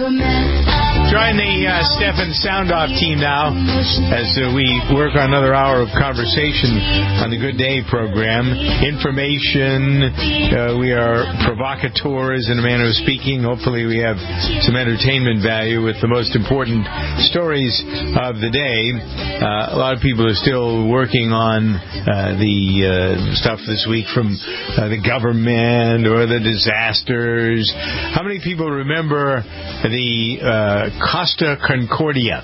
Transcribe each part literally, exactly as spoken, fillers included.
Join the uh, Stefan Soundoff team now as uh, we work on another hour of conversation on the Good Day program. Information, uh, we are provocateurs in a manner of speaking. Hopefully we have some entertainment value with the most important stories of the day. Uh, a lot of people are still working on uh, the uh, stuff this week from uh, the government or the disasters. How many people remember the uh, Costa Concordia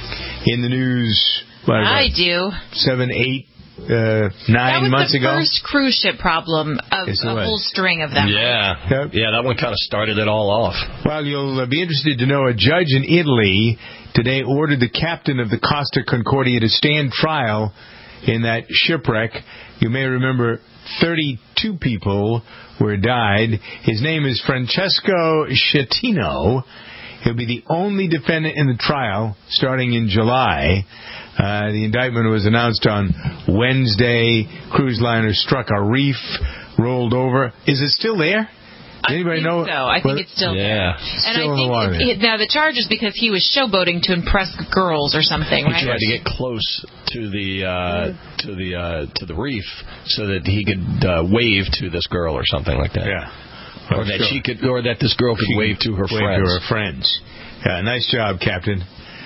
in the news? What, I do. Seven, eight, uh, nine months ago? That was the first cruise ship problem of yes, a whole string of them. Yeah. Yep. Yeah, that one kind of started it all off. Well, you'll uh, be interested to know a judge in Italy today ordered the captain of the Costa Concordia to stand trial in that shipwreck. You may remember thirty-two people were died. His name is Francesco Schettino. He'll be the only defendant in the trial starting in July. Uh, the indictment was announced on Wednesday. Cruise liner struck a reef, rolled over. Is it still there? Does anybody I think know? so. I think it's still yeah. there. Still and I in think the water. it, it, now the charge is because he was showboating to impress girls or something, He right? tried to get close to the uh, to the uh, to the reef so that he could uh, wave to this girl or something like that. Yeah. Or Oh, that sure. she could, or that this girl could She wave to her wave friends. to her friends. Yeah, nice job, Captain.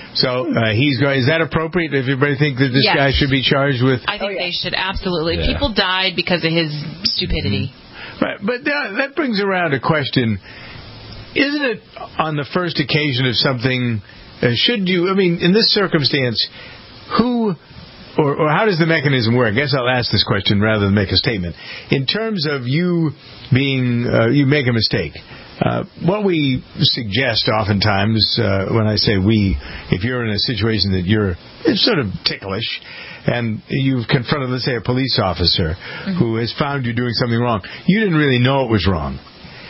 So uh, he's going. Is that appropriate? Does everybody think that this Yes. guy should be charged with? I think oh, yeah. they should absolutely. Yeah. People died because of his stupidity. Mm-hmm. Right, but uh, that brings around a question. Isn't it on the first occasion of something, uh, should you, I mean, in this circumstance, who, or, or how does the mechanism work? I guess I'll ask this question rather than make a statement. In terms of you being, uh, you make a mistake, uh, what we suggest oftentimes, uh, when I say we, if you're in a situation that you're it's sort of ticklish, and you've confronted, let's say, a police officer mm-hmm. who has found you doing something wrong, you didn't really know it was wrong.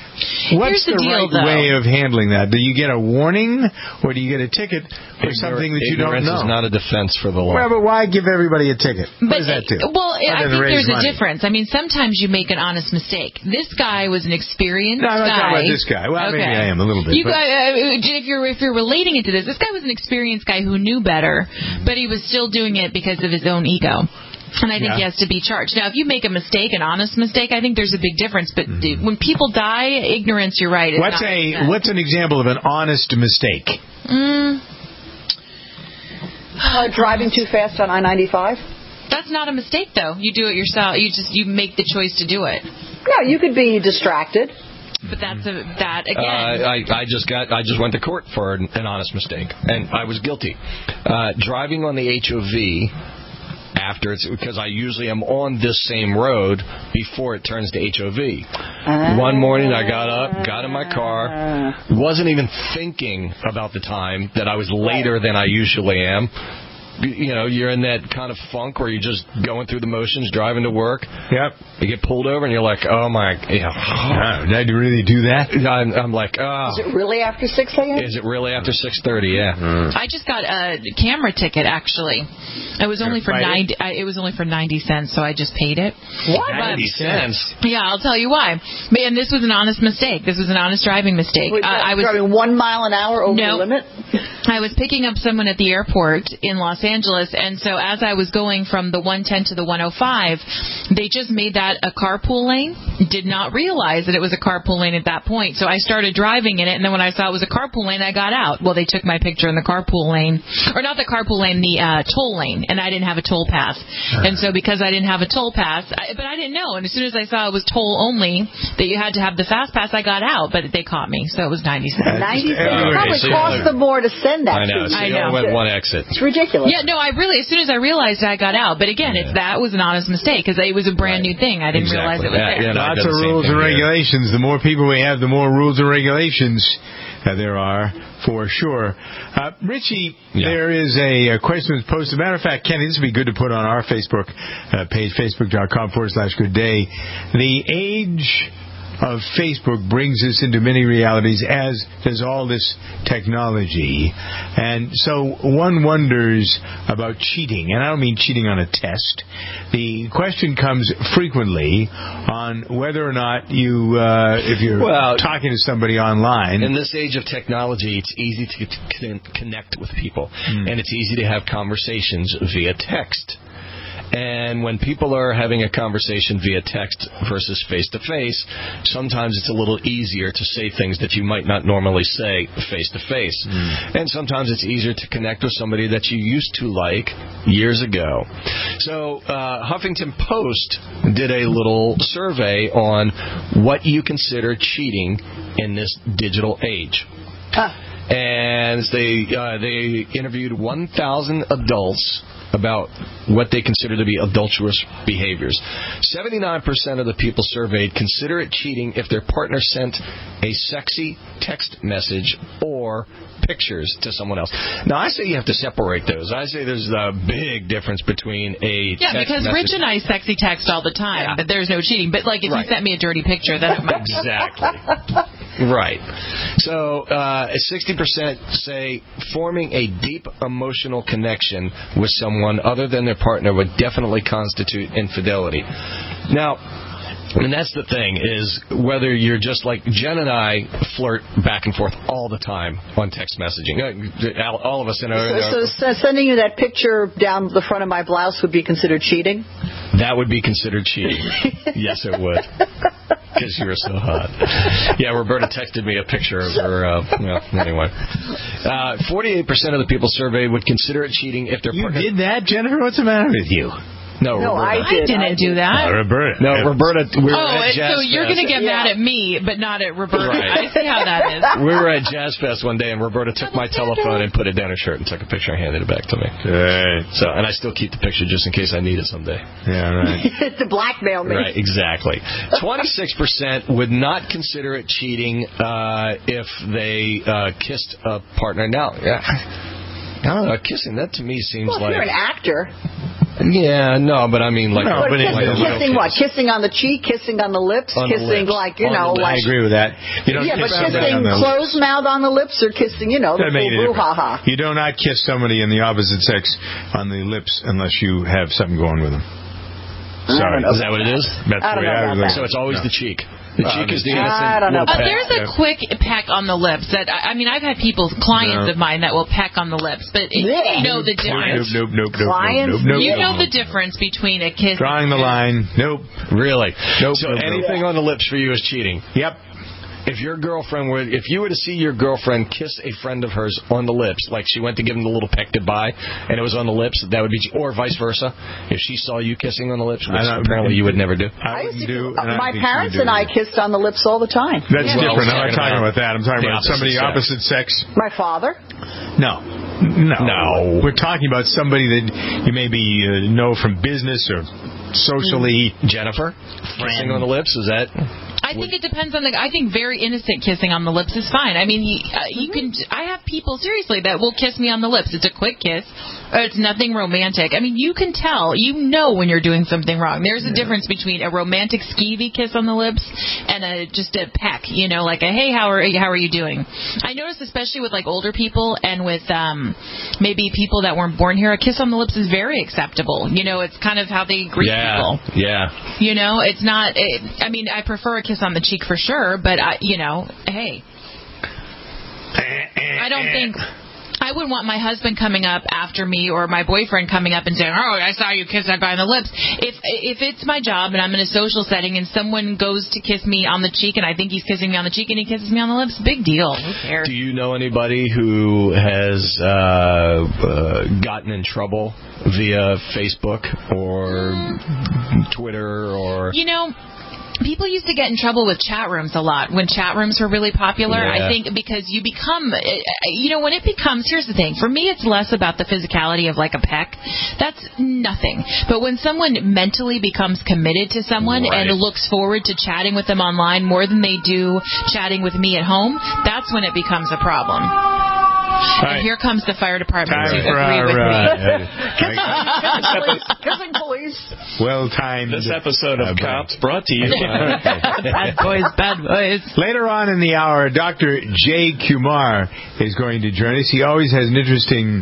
What's Here's the, the deal, right though. way of handling that? Do you get a warning, or do you get a ticket for Ignor- something that you don't ignorance know? is not a defense for the law. Well, but why give everybody a ticket? What But, does that do? Well, I Other than think raise there's money. a difference. I mean, sometimes you make an honest mistake. This guy was an experienced No, I'm not guy. talking about this guy. Well, okay. maybe I am a little bit. You but- guys, uh, if you're if you're relating it to this, this guy was an experienced guy who knew better, but he was still doing it because of his own ego. And I think Yeah. he has to be charged. Now, if you make a mistake, an honest mistake, I think there's a big difference. But Mm-hmm. when people die, ignorance, you're right. Is What's not a consent. what's an example of an honest mistake? Mm, Uh, driving too fast on I ninety-five? that's not a mistake, though. You do it yourself. You just you make the choice to do it. No, you could be distracted. But that's a, that again. Uh, I, I just got. I just went to court for an, an honest mistake, and I was guilty. Uh, driving on the H O V after it's because I usually am on this same road before it turns to H O V. Uh, One morning I got up, got in my car, wasn't even thinking about the time that I was later than I usually am. You know, you're in that kind of funk where you're just going through the motions, driving to work. Yep. You get pulled over and you're like, oh my, yeah. Oh, did you really do that? I'm, I'm like, oh. Is it really after six a.m.? Is it really after six thirty? Yeah. Mm. I just got a camera ticket. Actually, it was only for Friday? ninety. I, it was only for ninety cents, so I just paid it. What? ninety cents. Yeah, I'll tell you why. Man, this was an honest mistake. This was an honest driving mistake. Wait, Uh, I was driving one mile an hour over No. the limit? I was picking up someone at the airport in Los Angeles, and so as I was going from the one ten to the one oh five, they just made that a carpool lane. Did not realize that it was a carpool lane at that point, so I started driving in it, and then when I saw it was a carpool lane, I got out. Well, they took my picture in the carpool lane, or not the carpool lane, the uh, toll lane, and I didn't have a toll pass. And so because I didn't have a toll pass, I, but I didn't know, and as soon as I saw it was toll only, that you had to have the fast pass, I got out, but they caught me, so it was ninety cents. ninety cents. Okay, It probably so cost them more to send that I know. to So you. you I know. only went one exit. It's ridiculous. Yeah, no, I really, as soon as I realized I got out. But again, it's that was an honest mistake because it was a brand new thing. I didn't realize it was Yeah, there. yeah, no, I've Lots done of the same rules thing and here. regulations. The more people we have, the more rules and regulations uh, there are, for sure. Uh, Richie, Yeah. there is a, a question that's posted. Matter of fact, Kenny, this would be good to put on our Facebook uh, page, facebook.com forward slash good day. The age of Facebook brings us into many realities, as does all this technology. And so one wonders about cheating, and I don't mean cheating on a test. The question comes frequently on whether or not you, uh, if you're well, talking to somebody online. In this age of technology, it's easy to c- connect with people, mm. and it's easy to have conversations via text. And when people are having a conversation via text versus face-to-face, sometimes it's a little easier to say things that you might not normally say face-to-face. Mm. And sometimes it's easier to connect with somebody that you used to like years ago. So uh, Huffington Post did a little survey on what you consider cheating in this digital age. Huh. And they, uh, they interviewed one thousand adults about what they consider to be adulterous behaviors. seventy-nine percent of the people surveyed consider it cheating if their partner sent a sexy text message or pictures to someone else. Now, I say you have to separate those. I say there's a big difference between a yeah, text because message. Rich and I sexy text all the time, yeah. but there's no cheating. But, like, if right. you sent me a dirty picture, then it might Exactly. Right. So uh, sixty percent say forming a deep emotional connection with someone other than their partner would definitely constitute infidelity. Now, and that's the thing, is whether you're just like Jen and I flirt back and forth all the time on text messaging. All of us in our... So, so sending you that picture down the front of my blouse would be considered cheating? That would be considered cheating. Yes, it would. Because you were so hot. Yeah, Roberta texted me a picture of her. Uh, well, anyway. Uh, forty-eight percent of the people surveyed would consider it cheating if their you partner... You did that, Jennifer? What's the matter with you? No, no Roberta. I, did. I didn't I do that. No, Roberta. No, Roberta. We were oh, at Jazz so you're going to get yeah. mad at me, but not at Roberta. Right. I see how that is. We were at Jazz Fest one day, and Roberta took my telephone and put it down her shirt and took a picture and handed it back to me. Right. So, and I still keep the picture just in case I need it someday. Yeah, right. To blackmail me. Right, exactly. twenty-six percent would not consider it cheating uh, if they uh, kissed a partner. Now, yeah, I don't know, kissing, that to me seems well, if like... you're an actor... Yeah, no, but I mean, like, no, but but kissing, like kissing what? Kissing on the cheek, kissing on the lips, on kissing the lips. like you on know. I like, agree with that. You don't yeah, kiss but kissing closed mouth on the lips or kissing, you know, the full brouhaha. You do not kiss somebody in the opposite sex on the lips unless you have something going with them. Sorry, is that what it is? That's I don't the way know I about was that. So it's always no. the cheek. The Uh, cheek is the I innocent don't know. little Uh, peck. there's a Yeah. quick peck on the lips. That I I mean, I've had people, clients No. of mine, that will peck on the lips, but it, Yeah. you know the difference. Nope, nope, nope, nope, Clients? nope, nope, You nope, know nope. the difference between a kiss. Drawing the line. Nope. Really? Nope. So nope, anything nope. on the lips for you is cheating? Yep. If your girlfriend were, if you were to see your girlfriend kiss a friend of hers on the lips, like she went to give him the little peck goodbye, and it was on the lips, that would be, or vice versa. If she saw you kissing on the lips, which apparently you would never do. I, I used to do. do and I my think parents you do. and I kissed on the lips all the time. That's Yeah. Well, different. I I'm was not talking talking about that. I'm talking the about somebody opposite opposite sex. My father. No. No. No. We're talking about somebody that you maybe uh, know from business or socially. Jennifer? Kissing on the lips, is that... I think it depends on the. I think very innocent kissing on the lips is fine. I mean, you, uh, you can. I have people seriously that will kiss me on the lips. It's a quick kiss. Or it's nothing romantic. I mean, you can tell. You know when you're doing something wrong. There's a difference between a romantic skeevy kiss on the lips and a just a peck. You know, like a hey, how are how are you doing? I notice especially with like older people and with um, maybe people that weren't born here, a kiss on the lips is very acceptable. You know, it's kind of how they greet yeah, people. Yeah. You know, it's not. It, I mean, I prefer a kiss on the cheek for sure, but I, you know, hey, I don't think. I wouldn't want my husband coming up after me or my boyfriend coming up and saying, oh, I saw you kiss that guy on the lips. If if it's my job and I'm in a social setting and someone goes to kiss me on the cheek and I think he's kissing me on the cheek and he kisses me on the lips, big deal. Who cares? Do you know anybody who has uh, uh, gotten in trouble via Facebook or Twitter or... You know... People used to get in trouble with chat rooms a lot when chat rooms were really popular. Yeah. I think because you become, you know, when it becomes, here's the thing. For me, it's less about the physicality of like a peck. That's nothing. But when someone mentally becomes committed to someone right. and looks forward to chatting with them online more than they do chatting with me at home, that's when it becomes a problem. And here comes the fire department Time to for agree our, with uh, me. Kissing police. Well timed. This episode of uh, Cops brought to you by Bad boys, bad boys. Later on in the hour, Doctor Jay Kumar is going to join us. He always has an interesting,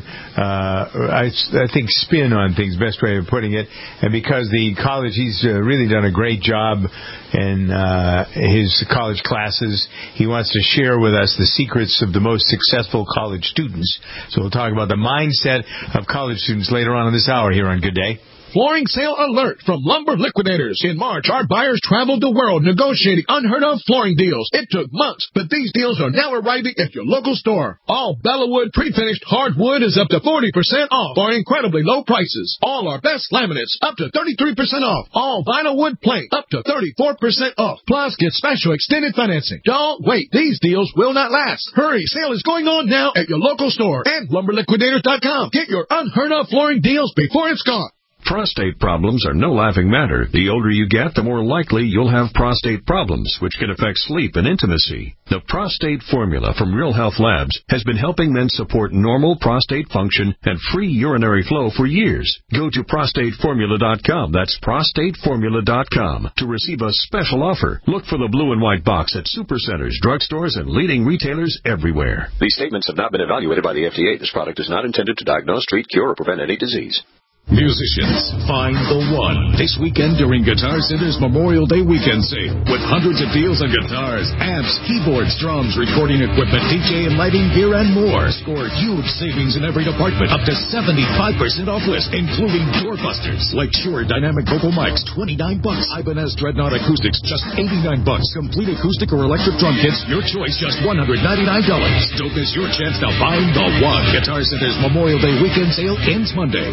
uh, I, I think, spin on things, best way of putting it. And because the college, he's uh, really done a great job in uh, his college classes. He wants to share with us the secrets of the most successful college students. So we'll talk about the mindset of college students later on in this hour here on Good Day. Flooring sale alert from Lumber Liquidators. In March, our buyers traveled the world negotiating unheard-of flooring deals. It took months, but these deals are now arriving at your local store. All Bellawood pre-finished hardwood is up to forty percent off for incredibly low prices. All our best laminates up to thirty-three percent off. All vinyl wood plank up to thirty-four percent off. Plus, get special extended financing. Don't wait. These deals will not last. Hurry. Sale is going on now at your local store and lumber liquidators dot com. Get your unheard-of flooring deals before it's gone. Prostate problems are no laughing matter. The older you get, the more likely you'll have prostate problems, which can affect sleep and intimacy. The Prostate Formula from Real Health Labs has been helping men support normal prostate function and free urinary flow for years. Go to prostate formula dot com. That's prostate formula dot com to receive a special offer. Look for the blue and white box at supercenters, drugstores, and leading retailers everywhere. These statements have not been evaluated by the F D A. This product is not intended to diagnose, treat, cure, or prevent any disease. Musicians, find the one. This weekend during Guitar Center's Memorial Day Weekend Sale. With hundreds of deals on guitars, amps, keyboards, drums, recording equipment, D J and lighting gear, and more. Score huge savings in every department. Up to seventy-five percent off list, including doorbusters. Like Shure Dynamic Vocal Mics, twenty-nine bucks. Ibanez Dreadnought Acoustics, just eighty-nine bucks. Complete acoustic or electric drum kits, your choice, just one hundred ninety-nine dollars. Don't miss your chance to find the one. Guitar Center's Memorial Day Weekend Sale ends Monday.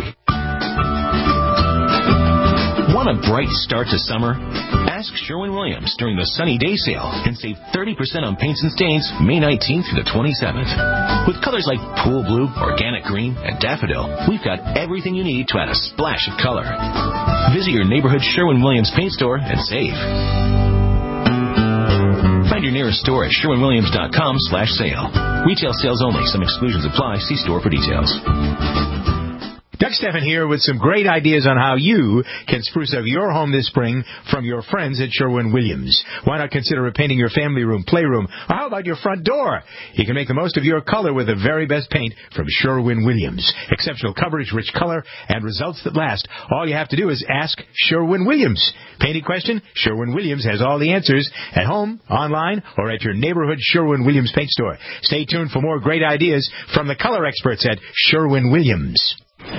Want a bright start to summer? Ask Sherwin-Williams during the Sunny Day Sale and save thirty percent on paints and stains May nineteenth through the twenty-seventh. With colors like pool blue, organic green, and daffodil, we've got everything you need to add a splash of color. Visit your neighborhood Sherwin-Williams paint store and save. Find your nearest store at sherwin williams dot com slash sale. Retail sales only. Some exclusions apply. See store for details. Doug Stephan here with some great ideas on how you can spruce up your home this spring from your friends at Sherwin-Williams. Why not consider repainting your family room, playroom, or how about your front door? You can make the most of your color with the very best paint from Sherwin-Williams. Exceptional coverage, rich color, and results that last. All you have to do is ask Sherwin-Williams. Painting question? Sherwin-Williams has all the answers at home, online, or at your neighborhood Sherwin-Williams paint store. Stay tuned for more great ideas from the color experts at Sherwin-Williams.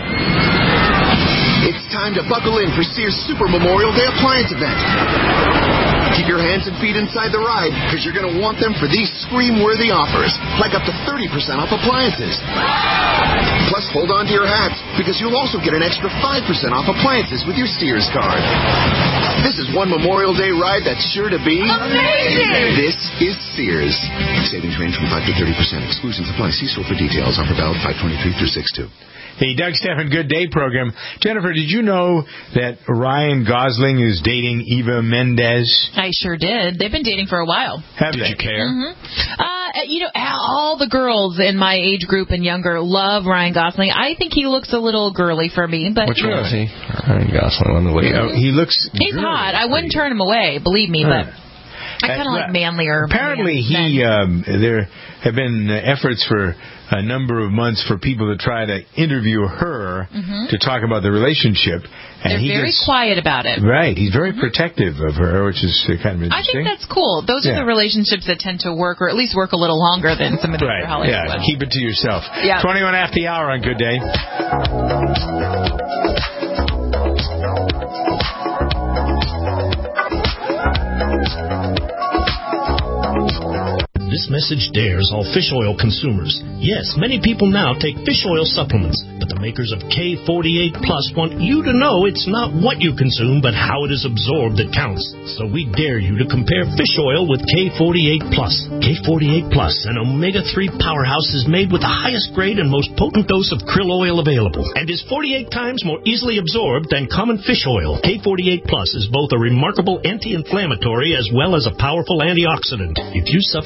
It's time to buckle in for Sears Super Memorial Day Appliance Event. Keep your hands and feet inside the ride, because you're going to want them for these scream-worthy offers, like up to thirty percent off appliances. Plus, hold on to your hats, because you'll also get an extra five percent off appliances with your Sears card. This is one Memorial Day ride that's sure to be amazing! This is Sears. Savings range from five to thirty percent. Exclusions apply. See store for details. Offer valid five twenty-three through six two. The Doug Stephan Good Day program. Jennifer, did you know that Ryan Gosling is dating Eva Mendes? I sure did. They've been dating for a while. Have Did they? you care? Mm-hmm. Uh, you know, all the girls in my age group and younger love Ryan Gosling. I think he looks a little girly for me, but Which one is he? Ryan Gosling on the way out. He looks he's girly hot. I wouldn't for you. turn him away, believe me, but I kind of Uh, like manlier. Apparently, man he men. um, there have been uh, efforts for a number of months for people to try to interview her Mhm. to talk about the relationship, and They're he very gets, quiet about it. right. He's very protective of her, which is uh, kind of I interesting. think that's cool. Those Yeah. are the relationships that tend to work, or at least work a little longer than some of the right. other Hollywood Yeah, ones. keep it to yourself. Yeah. Twenty-one after the hour on Good Day. This message dares all fish oil consumers. Yes, many people now take fish oil supplements, but the makers of K forty-eight Plus want you to know it's not what you consume, but how it is absorbed that counts. So we dare you to compare fish oil with K forty-eight Plus. K forty-eight Plus, an omega three powerhouse, is made with the highest grade and most potent dose of krill oil available, and is forty-eight times more easily absorbed than common fish oil. K forty-eight Plus is both a remarkable anti-inflammatory as well as a powerful antioxidant. If you suffer from ailments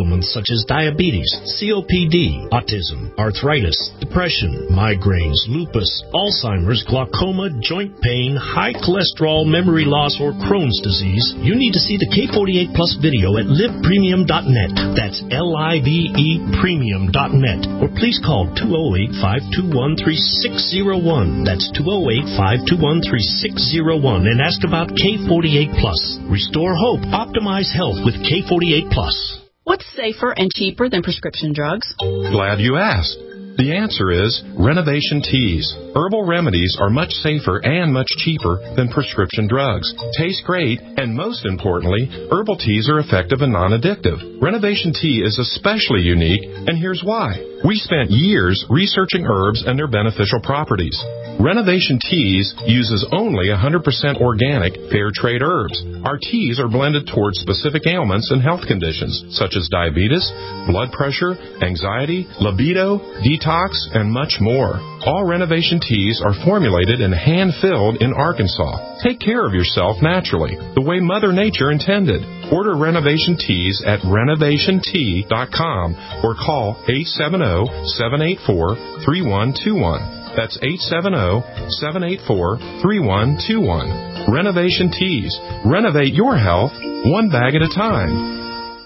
ailments such as diabetes, C O P D, autism, arthritis, depression, migraines, lupus, Alzheimer's, glaucoma, joint pain, high cholesterol, memory loss, or Crohn's disease, you need to see the K forty-eight Plus video at live premium dot net. That's L I V E premium dot net. Or please call two oh eight, five two one, three six oh one. That's two oh eight, five two one, three six oh one and ask about K forty-eight Plus. Restore hope, optimize health with K forty-eight Plus. What's safer and cheaper than prescription drugs? Glad you asked. The answer is Renovation Teas. Herbal remedies are much safer and much cheaper than prescription drugs. Taste great, and most importantly, herbal teas are effective and non-addictive. Renovation Tea is especially unique, and here's why. We spent years researching herbs and their beneficial properties. Renovation Teas uses only one hundred percent organic, fair trade herbs. Our teas are blended towards specific ailments and health conditions, such as diabetes, blood pressure, anxiety, libido, detox, and much more. All Renovation Teas are formulated and hand-filled in Arkansas. Take care of yourself naturally, the way Mother Nature intended. Order Renovation Teas at renovation tea dot com or call eight seven zero, seven eight four, three one two one. That's eight seven zero, seven eight four, three one two one. Renovation Teas. Renovate your health one bag at a time.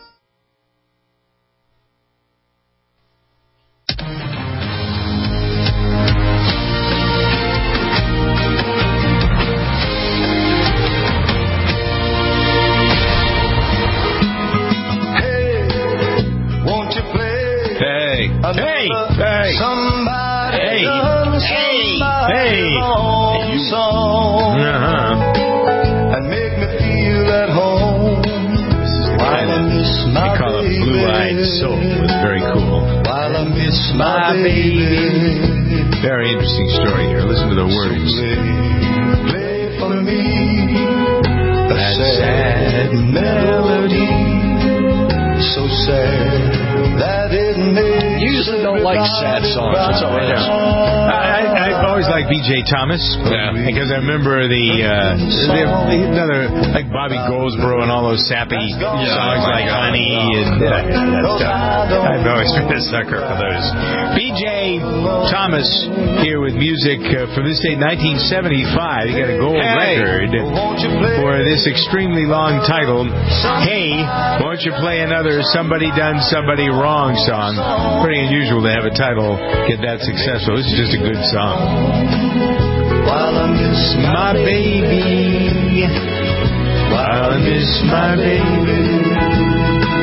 Hey, hey, somebody hey, done hey, somebody hey, wrong you, song uh-huh. and make me feel at home. This is the while I miss my they call baby. it Blue-Eyed Soul. It's very cool. While I miss my, my baby. baby. Very interesting story here. Listen to the words. So play, play for me a that sad, sad melody, so sad that it makes. You usually don't like sad songs. That's all right. I, I've always liked B J Thomas. Yeah. Because I remember the, uh, the, the another, like Bobby Goldsboro and all those sappy yeah, songs like Honey and uh, that stuff. I've always been a sucker for those. B J Thomas here with music uh, from this date, nineteen seventy-five. He got a gold hey. record for this extremely long title, Hey, Won't You Play Another Somebody Done Somebody Wrong song. Pretty unusual to have a title get that successful. This is just a good song. While I miss My baby, while I miss my baby.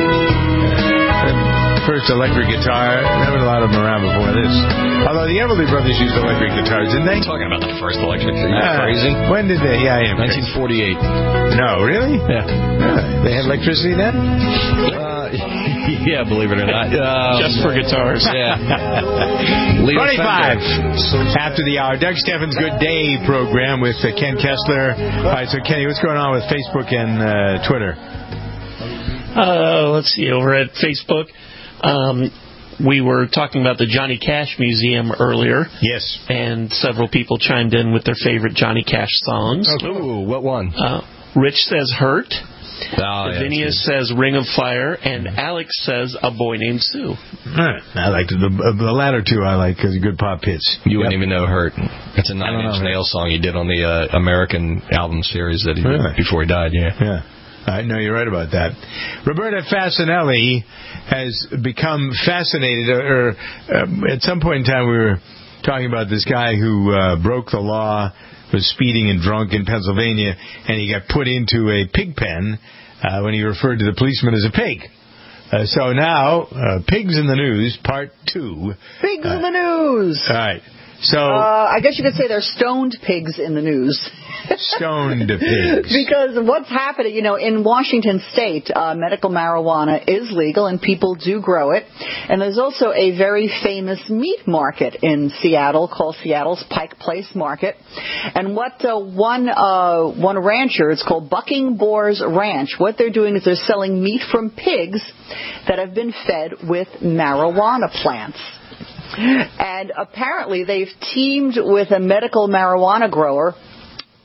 First electric guitar. There were a lot of them around before this. Although the Everly Brothers used electric guitars, didn't they? I'm talking about the first electric. Are you uh, crazy? When did they? Yeah, I am. nineteen forty-eight. No, really? Yeah. yeah. They had electricity then? Uh, yeah, believe it or not. Um, Just for guitars. Yeah. twenty-five after the hour. Doug Steffens' Good Day program with uh, Ken Kessler. All right, so Kenny, what's going on with Facebook and uh, Twitter? Uh, let's see, over at Facebook, um, we were talking about the Johnny Cash Museum earlier. Yes. And several people chimed in with their favorite Johnny Cash songs. Oh, cool. What one? Uh, Rich says Hurt. Oh, yeah, Phineas says Ring of Fire, and Alex says A Boy Named Sue. Right. I liked it. The, the latter two I like because good pop hits. You yep. wouldn't even know Hurt. It's a Nine Inch Nails song he did on the uh, American album series that he really? did before he died. Yeah. Yeah. I know you're right about that. Roberta Fasanelli has become fascinated, or uh, at some point in time we were talking about this guy who uh, broke the law, was speeding and drunk in Pennsylvania, and he got put into a pig pen uh, when he referred to the policeman as a pig. Uh, so now, uh, Pigs in the News, Part two. Pigs uh, in the News! All right. So uh, I guess you could say they're stoned pigs in the news. Stoned pigs. Because what's happening, you know, in Washington State, uh, medical marijuana is legal and people do grow it. And there's also a very famous meat market in Seattle called Seattle's Pike Place Market. And what uh, one uh, one rancher, it's called Bucking Boars Ranch, what they're doing is they're selling meat from pigs that have been fed with marijuana plants. And apparently they've teamed with a medical marijuana grower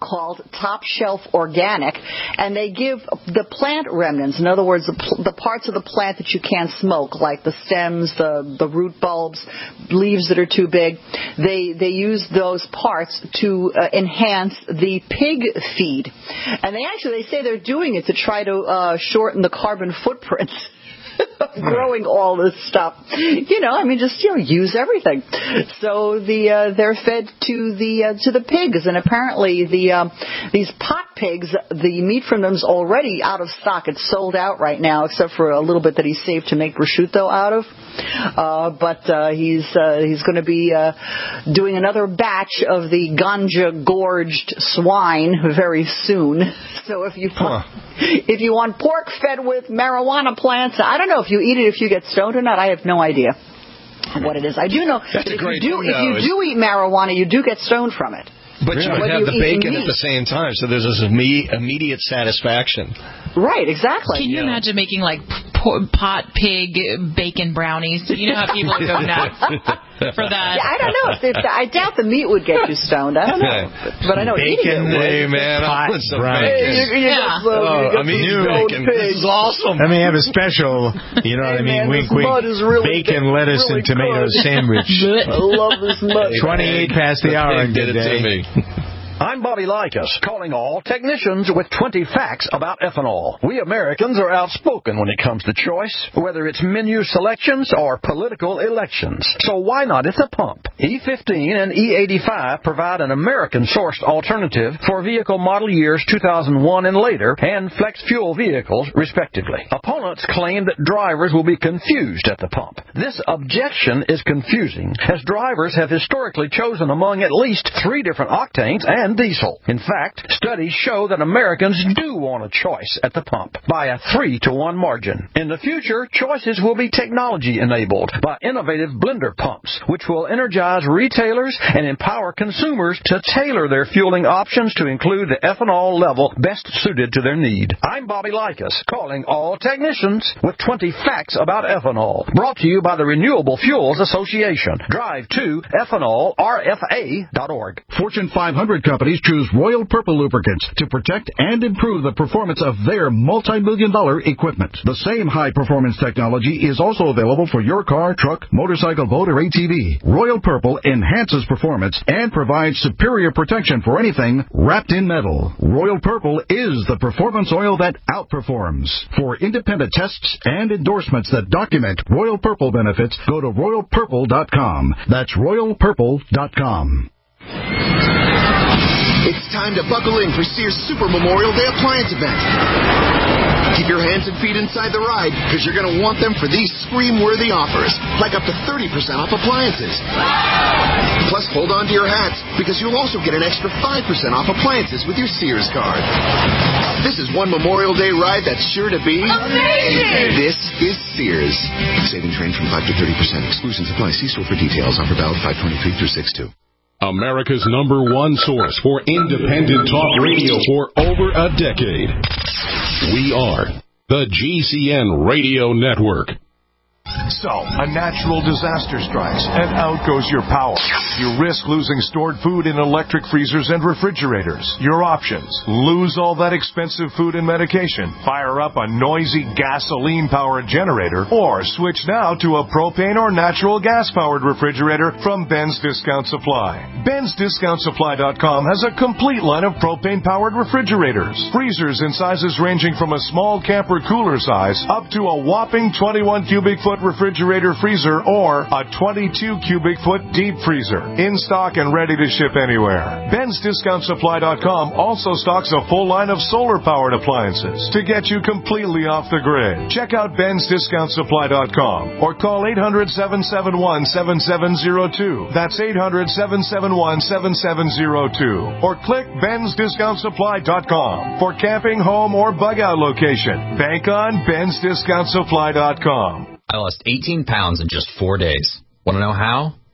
called Top Shelf Organic, and they give the plant remnants, in other words, the, pl- the parts of the plant that you can't smoke, like the stems, the, the root bulbs, leaves that are too big. They they use those parts to uh, enhance the pig feed. And they actually, they say they're doing it to try to uh, shorten the carbon footprint of growing all this stuff. You know, I mean, just, you know, use everything. So the uh, they're fed to the uh, to the pigs, and apparently the um, these pot pigs, the meat from them is already out of stock. It's sold out right now, except for a little bit that he saved to make prosciutto out of. Uh, but uh, he's uh, he's going to be uh, doing another batch of the ganja gorged swine very soon. So if you want, if you want pork fed with marijuana plants, I don't know if you eat it if you get stoned or not. I have no idea what it is. I do know that if you do if you do eat marijuana, you do get stoned from it. But you would have the bacon at the same time, so there's this immediate satisfaction. Right, exactly. Can you yeah. imagine making like p- pot pig bacon brownies? You know how people go nuts for that. Yeah, I don't know. If, if the, I doubt the meat would get you stoned. I don't know, but, but I know bacon. Eating it would. Hey man, I want some right. bacon. Hey, you, you yeah. just, uh, oh, you I mean, new bacon. Pigs. This is awesome. Let me have a special. You know what hey, I mean? Man, wink, wink. Really bacon, good, lettuce, really and tomato good. sandwich. I love this mud. Twenty-eight past the hour on Good Day. I'm Bobby Likas, calling all technicians with twenty facts about ethanol. We Americans are outspoken when it comes to choice, whether it's menu selections or political elections. So why not at the pump? E fifteen and E eighty-five provide an American-sourced alternative for vehicle model years two thousand one and later and flex fuel vehicles, respectively. Opponents claim that drivers will be confused at the pump. This objection is confusing, as drivers have historically chosen among at least three different octanes and diesel. In fact, studies show that Americans do want a choice at the pump by a three to one margin. In the future, choices will be technology-enabled by innovative blender pumps, which will energize retailers and empower consumers to tailor their fueling options to include the ethanol level best suited to their need. I'm Bobby Likas, calling all technicians with twenty facts about ethanol. Brought to you by the Renewable Fuels Association. Drive to ethanol r f a dot org. Fortune five hundred companies choose Royal Purple lubricants to protect and improve the performance of their multi-million dollar equipment. The same high-performance technology is also available for your car, truck, motorcycle, boat, or A T V. Royal Purple enhances performance and provides superior protection for anything wrapped in metal. Royal Purple is the performance oil that outperforms. For independent tests and endorsements that document Royal Purple benefits, go to royal purple dot com. That's royal purple dot com. It's time to buckle in for Sears Super Memorial Day Appliance Event. Keep your hands and feet inside the ride, because you're going to want them for these scream-worthy offers, like up to thirty percent off appliances. Plus, hold on to your hats, because you'll also get an extra five percent off appliances with your Sears card. This is one Memorial Day ride that's sure to be amazing! This is Sears. Savings range from five to thirty percent. Exclusions apply. See store for details. Offer valid five twenty-three through six two. America's number one source for independent talk radio for over a decade. We are the G C N Radio Network. So, a natural disaster strikes, and out goes your power. You risk losing stored food in electric freezers and refrigerators. Your options: lose all that expensive food and medication, fire up a noisy gasoline-powered generator, or switch now to a propane or natural gas-powered refrigerator from Ben's Discount Supply. Ben's Discount Supply dot com has a complete line of propane-powered refrigerators. Freezers in sizes ranging from a small camper cooler size up to a whopping twenty-one cubic foot refrigerator freezer or a twenty-two cubic foot deep freezer. In stock and ready to ship anywhere. Ben's Discount Supply dot com also stocks a full line of solar-powered appliances to get you completely off the grid. Check out Ben's Discount Supply dot com or call eight hundred, seven seven one, seven seven zero two. That's eight hundred, seven seven one, seven seven zero two. Or click Ben's Discount Supply dot com for camping, home, or bug-out location. Bank on Ben's Discount Supply dot com. I lost eighteen pounds in just four days. Want to know how?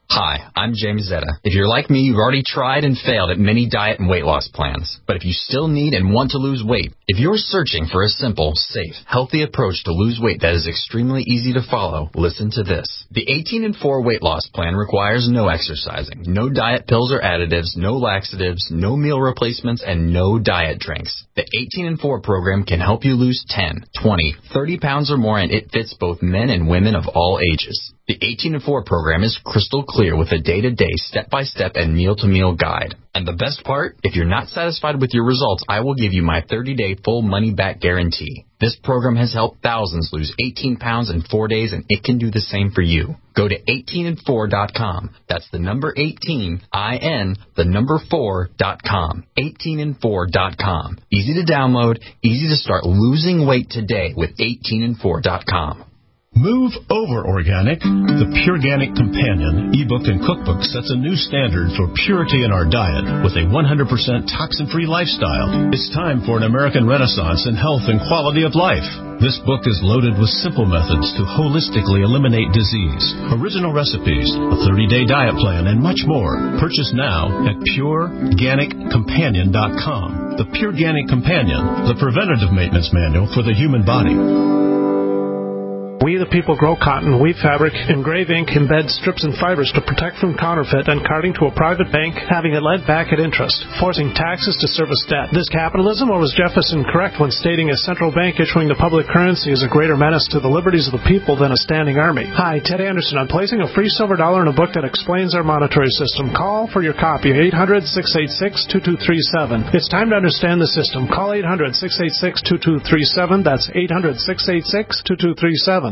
Hi, I'm James Zetta. If you're like me, you've already tried and failed at many diet and weight loss plans. But if you still need and want to lose weight, if you're searching for a simple, safe, healthy approach to lose weight that is extremely easy to follow, listen to this. The eighteen and four weight loss plan requires no exercising, no diet pills or additives, no laxatives, no meal replacements, and no diet drinks. The eighteen and four program can help you lose ten, twenty, thirty pounds or more, and it fits both men and women of all ages. The eighteen and four program is crystal clear with a day-to-day, step-by-step, and meal-to-meal guide. And the best part? If you're not satisfied with your results, I will give you my thirty-day full money-back guarantee. This program has helped thousands lose eighteen pounds in four days, and it can do the same for you. Go to eighteen and four dot com. That's the number eighteen, I N, the number four dot com. eighteen and four dot com. Easy to download, easy to start losing weight today with eighteen and four dot com. Move over organic. The Pureganic Companion ebook and cookbook sets a new standard for purity in our diet with a one hundred percent toxin-free lifestyle. It's time for an American renaissance in health and quality of life. This book is loaded with simple methods to holistically eliminate disease, original recipes, a thirty-day diet plan, and much more. Purchase now at pure ganic companion dot com. The Pureganic Companion, the preventative maintenance manual for the human body. We the people grow cotton, weave fabric, engrave ink, embed strips and fibers to protect from counterfeit and carting to a private bank, having it lent back at interest, forcing taxes to service debt. This capitalism, or was Jefferson correct when stating a central bank issuing the public currency is a greater menace to the liberties of the people than a standing army? Hi, Ted Anderson. I'm placing a free silver dollar in a book that explains our monetary system. Call for your copy, eight hundred, six eight six, two two three seven. It's time to understand the system. Call eight hundred, six eight six, two two three seven. That's eight hundred, six eight six, two two three seven.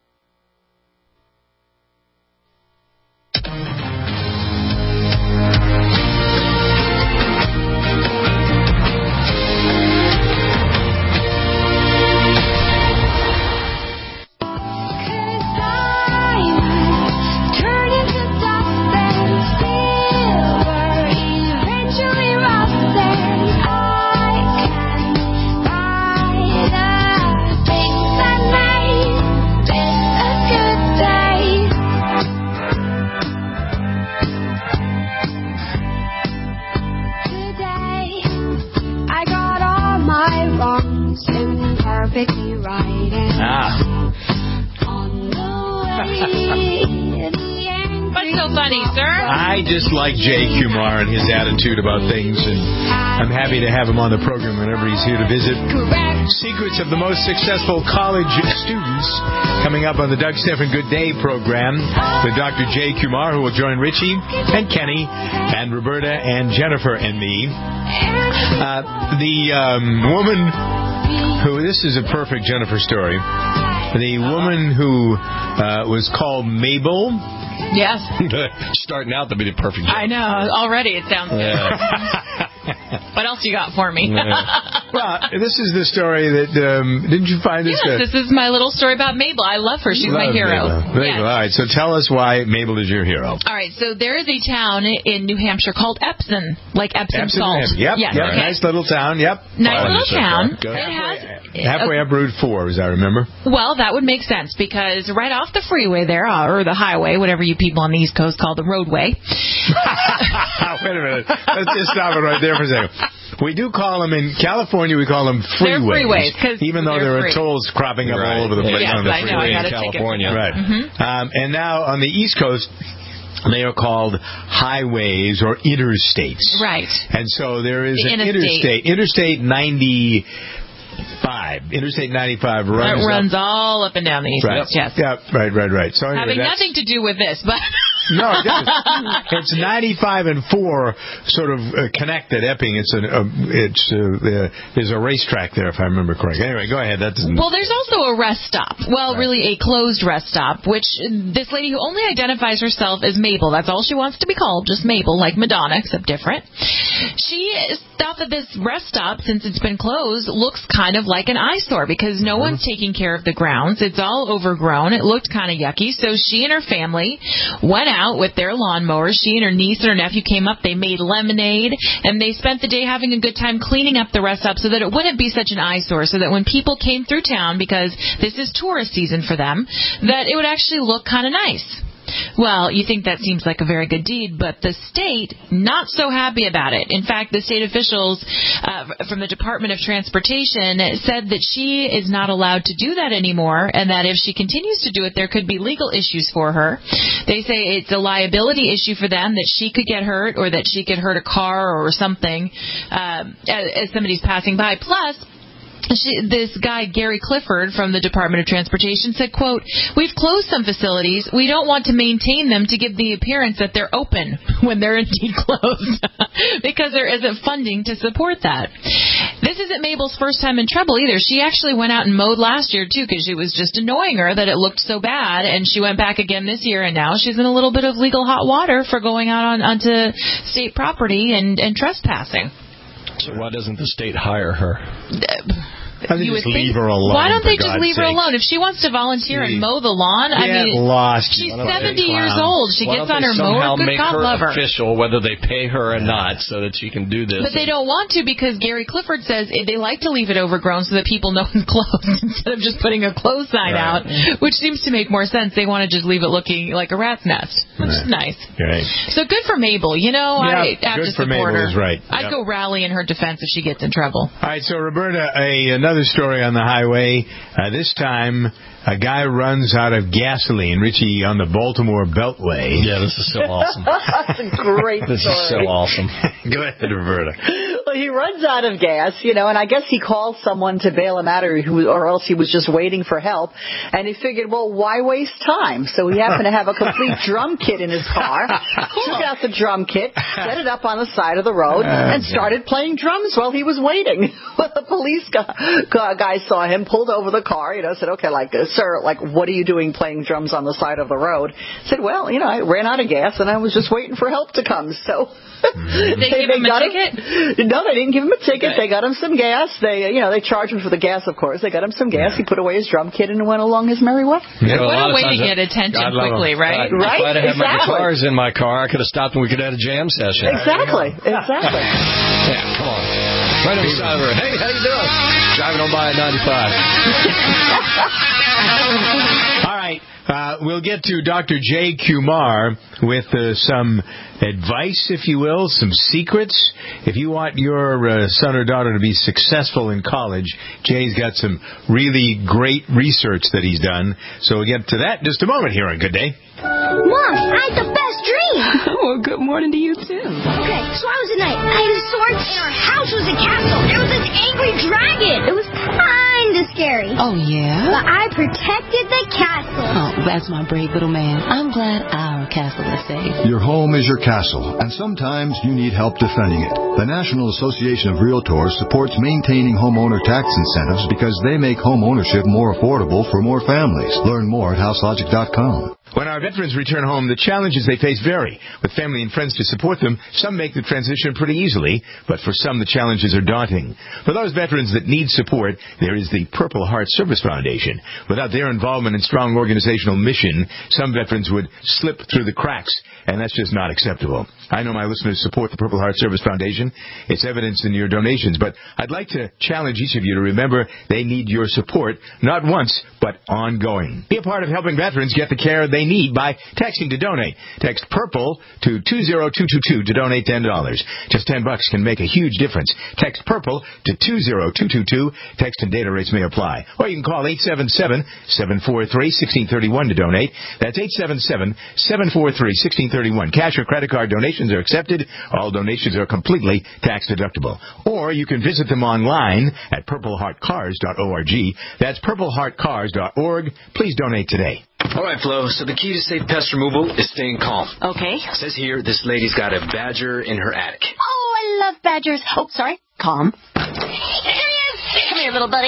Like Jay Kumar and his attitude about things, and I'm happy to have him on the program whenever he's here to visit. Secrets of the most successful college students coming up on the Doug Stephan Good Day program with Doctor Jay Kumar, who will join Richie and Kenny and Roberta and Jennifer and me. Uh, the um, woman who, this is a perfect Jennifer story, the woman who uh, was called Mabel. Yes. Starting out to be the perfect joke. I know. Already it sounds yeah. good. What else you got for me? Yeah. Well, this is the story that, um, didn't you find this? Yes, this is my little story about Mabel. I love her. She's love my hero. Mabel. Mabel. Yes. All right, so tell us why Mabel is your hero. All right, so there is a town in New Hampshire called Epsom, like Epsom, Epsom salt. Yep, yes, yep. Okay. Nice little town, yep. Nice oh, little town. It has, halfway up Route four, as I remember. Well, that would make sense, because right off the freeway there, or the highway, whatever you people on the East Coast call the roadway. Wait a minute. Let's just stop it right there for a second. We do call them, in California, we call them freeways. They're freeways. Even though there are tolls cropping up right. all over the place yes, on the I freeway know, I in California. Right. Mm-hmm. Um, and now on the East Coast, they are called highways or interstates. Right. And so there is the an interstate. interstate. Interstate ninety... Five. Interstate ninety-five runs That runs up. all up and down the East right. Coast, yes. Yeah, right, right, right. So anyway, having nothing to do with this, but... No, it does. It's ninety-five and four sort of uh, connect at Epping. It's an, uh, it's uh, uh, there's a racetrack there, if I remember correctly. Anyway, go ahead. That doesn't... Well, there's also a rest stop. Well, right. really a closed rest stop, which this lady who only identifies herself as Mabel, that's all she wants to be called, just Mabel, like Madonna, except different. She thought that this rest stop, since it's been closed, looks kind of like an eyesore because no mm-hmm. one's taking care of the grounds. It's all overgrown. It looked kind of yucky. So she and her family went out with their lawnmowers. She and her niece and her nephew came up. They made lemonade, and they spent the day having a good time cleaning up the rest stop so that it wouldn't be such an eyesore, so that when people came through town, because this is tourist season for them, that it would actually look kind of nice. Well, you think that seems like a very good deed, but the state, not so happy about it. In fact, the state officials uh, from the Department of Transportation said that she is not allowed to do that anymore, and that if she continues to do it, there could be legal issues for her. They say it's a liability issue for them, that she could get hurt or that she could hurt a car or something um, as, as somebody's passing by. Plus, She, this guy, Gary Clifford from the Department of Transportation, said, quote, "We've closed some facilities. We don't want to maintain them to give the appearance that they're open when they're indeed closed because there isn't funding to support that." This isn't Mabel's first time in trouble either. She actually went out and mowed last year, too, because it was just annoying her that it looked so bad, and she went back again this year, and now she's in a little bit of legal hot water for going out on onto state property and, and trespassing. So why doesn't the state hire her? I think just leave her alone. Why don't they just God's leave her sakes. alone? If she wants to volunteer and mow the lawn, I Get mean, lost, she's you seventy clown. years old. She Why gets don't on they her somehow mower. Good make God her love her. official, whether they pay her or not, so that she can do this. But they don't want to because Gary Clifford says they like to leave it overgrown so that people know it's closed instead of just putting a closed sign Right. out, which seems to make more sense. They want to just leave it looking like a rat's nest, which is nice. Right. So good for Mabel. You know, Yeah, I have good to for support Mabel her. is right. I'd Yep. go rally in her defense if she gets in trouble. All right, so Roberta, a, another story on the highway. Uh, this time, a guy runs out of gasoline, Richie, on the Baltimore Beltway. Yeah, this is so awesome. That's a great This story. is so awesome. Go ahead, Roberta. Well, he runs out of gas, you know, and I guess he called someone to bail him out, or, who, or else he was just waiting for help. And he figured, well, why waste time? So he happened to have a complete drum kit in his car, took out the drum kit, set it up on the side of the road, and started playing drums while he was waiting. But the police guy, guy saw him, pulled over the car, you know, said, okay, like, sir, like, what are you doing playing drums on the side of the road? Said, well, you know, I ran out of gas, and I was just waiting for help to come. So Did they give him a got ticket? Him, no, they didn't give him a ticket. They got him some gas. They, you know, they charged him for the gas, of course. They got him some gas. He put away his drum kit and went along his merry way. Yeah, What well, a way to times get I- attention God love quickly, him. right? If Right? I'd have had my Exactly. guitars in my car, I could have stopped and we could have had a jam session. Exactly. Exactly. Yeah, come on. Right on the side of the road. Hey, how you doing? Driving on by at ninety-five. All right, uh, we'll get to Doctor Jay Kumar with uh, some advice, if you will, some secrets. If you want your uh, son or daughter to be successful in college, Jay's got some really great research that he's done. So we'll get to that in just a moment here on Good Day. Mom, I had the best dream. Well, good morning to you, too. Okay, so I was a knight. I had a sword, and our house was a castle. There was this angry dragon. It was kind of scary. Oh, yeah? But I protected the castle. Oh, that's my brave little man. I'm glad our castle is safe. Your home is your castle, and sometimes you need help defending it. The National Association of Realtors supports maintaining homeowner tax incentives because they make home ownership more affordable for more families. Learn more at house logic dot com. When our veterans return home, the challenges they face vary. With family and friends to support them, some make the transition pretty easily, but for some the challenges are daunting. For those veterans that need support, there is the Purple Heart Service Foundation. Without their involvement and strong organizational mission, some veterans would slip through the cracks, and that's just not acceptable. I know my listeners support the Purple Heart Service Foundation. It's evidenced in your donations, but I'd like to challenge each of you to remember they need your support, not once, but ongoing. Be a part of helping veterans get the care they need by texting to donate. Text PURPLE to two zero two two two to donate ten dollars. Just ten bucks can make a huge difference. Text PURPLE to two zero two two two. Text and data rates may apply. Or you can call eight seven seven, seven four three, one six three one to donate. That's eight seven seven, seven four three, one six three one. Cash or credit card donations are accepted. All donations are completely tax deductible. Or you can visit them online at purple heart cars dot org. That's purple heart cars dot org. Please donate today. All right, Flo, so the key to safe pest removal is staying calm. Okay. It says here this lady's got a badger in her attic. Oh, I love badgers. Oh, sorry. Calm. Here he is. Come here, little buddy.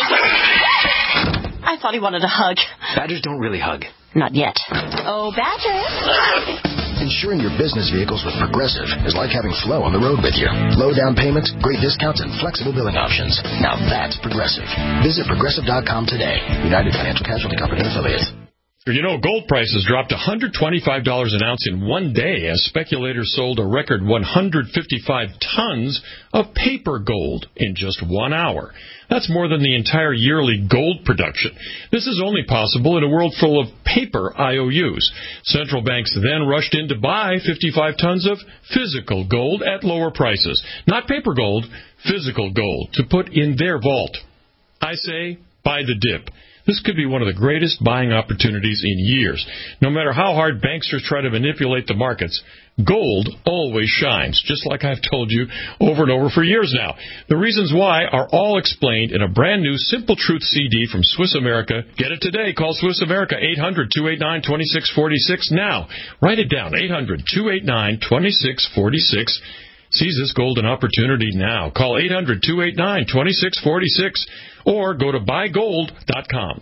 I thought he wanted a hug. Badgers don't really hug. Not yet. Oh, badger. Insuring your business vehicles with Progressive is like having Flo on the road with you. Low down payments, great discounts, and flexible billing options. Now that's Progressive. Visit progressive dot com today. United Financial Casualty Company and Affiliates. You know, gold prices dropped one hundred twenty-five dollars an ounce in one day as speculators sold a record one hundred fifty-five tons of paper gold in just one hour. That's more than the entire yearly gold production. This is only possible in a world full of paper I O Us. Central banks then rushed in to buy fifty-five tons of physical gold at lower prices. Not paper gold, physical gold, to put in their vault. I say, buy the dip. This could be one of the greatest buying opportunities in years. No matter how hard banksters try to manipulate the markets, gold always shines, just like I've told you over and over for years now. The reasons why are all explained in a brand new Simple Truth C D from Swiss America. Get it today. Call Swiss America, eight hundred, two eight nine, two six four six now. Write it down, eight hundred, two eight nine, two six four six. Seize this golden opportunity now. Call eight hundred, two eight nine, two six four six or go to buy gold dot com.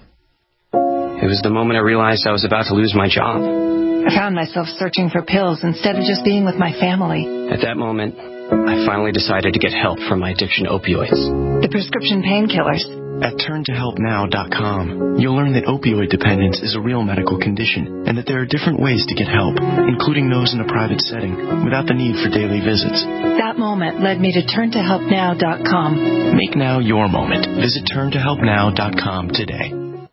It was the moment I realized I was about to lose my job. I found myself searching for pills instead of just being with my family. At that moment, I finally decided to get help from my addiction to opioids. The prescription painkillers. At turn to help now dot com, you'll learn that opioid dependence is a real medical condition and that there are different ways to get help, including those in a private setting, without the need for daily visits. That moment led me to turn to help now dot com. Make now your moment. Visit turn to help now dot com today.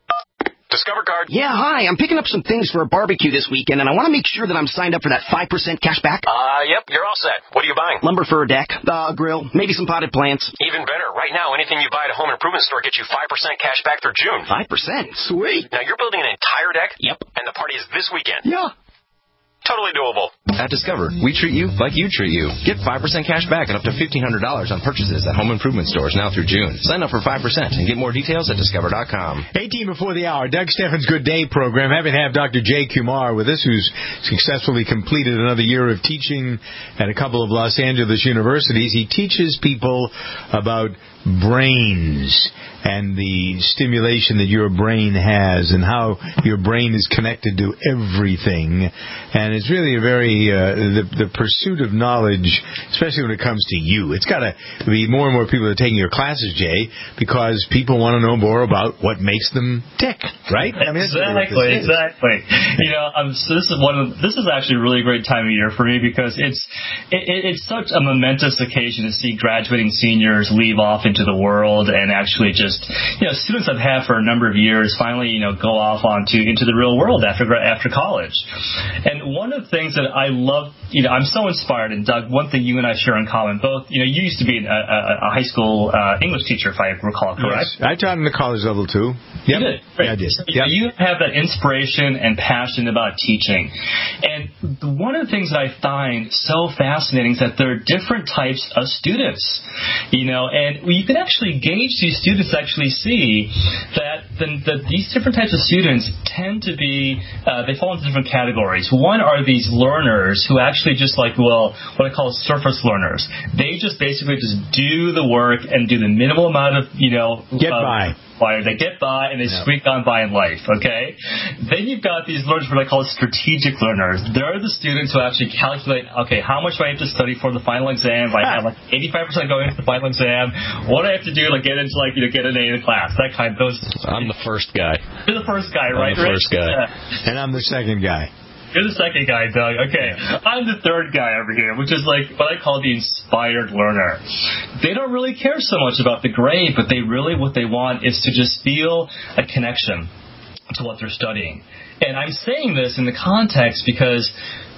Discover Card. Yeah, hi. I'm picking up some things for a barbecue this weekend, and I want to make sure that I'm signed up for that five percent cash back. Uh, yep, you're all set. What are you buying? Lumber for a deck, uh, a grill, maybe some potted plants. Even better. Right now, anything you buy at a home improvement store gets you five percent cash back through June. five percent? Sweet. Now, you're building an entire deck? Yep. And the party is this weekend? Yeah. Totally doable. At Discover, we treat you like you treat you. Get five percent cash back and up to fifteen hundred dollars on purchases at home improvement stores now through June. Sign up for five percent and get more details at discover dot com. eighteen before the hour, Doug Steffens' Good Day program. Happy to have Doctor Jay Kumar with us, who's successfully completed another year of teaching at a couple of Los Angeles universities. He teaches people about brains and the stimulation that your brain has and how your brain is connected to everything. And it's really a very, uh, the, the pursuit of knowledge, especially when it comes to you. It's got to be more and more people are taking your classes, Jay, because people want to know more about what makes them tick, right? I mean, exactly, exactly. You know, um, so this is one of, this is actually a really great time of year for me because it's, it, it's such a momentous occasion to see graduating seniors leave off into the world and actually just, you know, students I've had for a number of years finally, you know, go off onto into the real world after after college. And one of the things that I love, you know, I'm so inspired, and Doug, one thing you and I share in common, both, you know, you used to be a, a, a high school uh, English teacher, if I recall correct. Yes. I taught in the college level too. Yep. You did. Right. Yeah, I did. So, yep. You have that inspiration and passion about teaching. And one of the things that I find so fascinating is that there are different types of students, you know, and you can actually gauge these students actually see that, the, that these different types of students tend to be, uh, they fall into different categories. One are these learners who actually just like, well, what I call surface learners. They just basically just do the work and do the minimal amount of, you know, get uh, by. They get by and they yeah. squeak on by in life, okay? Then you've got these learners, what I call strategic learners. They're the students who actually calculate, okay, how much do I have to study for the final exam? If I have like eighty-five percent going into the final exam, what do I have to do to like, get into like, you know, get an A in class? That kind of those. I'm the first guy. You're the first guy, right? I'm the first guy. Yeah. And I'm the second guy. You're the second guy, Doug. Okay. I'm the third guy over here, which is like what I call the inspired learner. They don't really care so much about the grade, but they really, what they want is to just feel a connection to what they're studying. And I'm saying this in the context because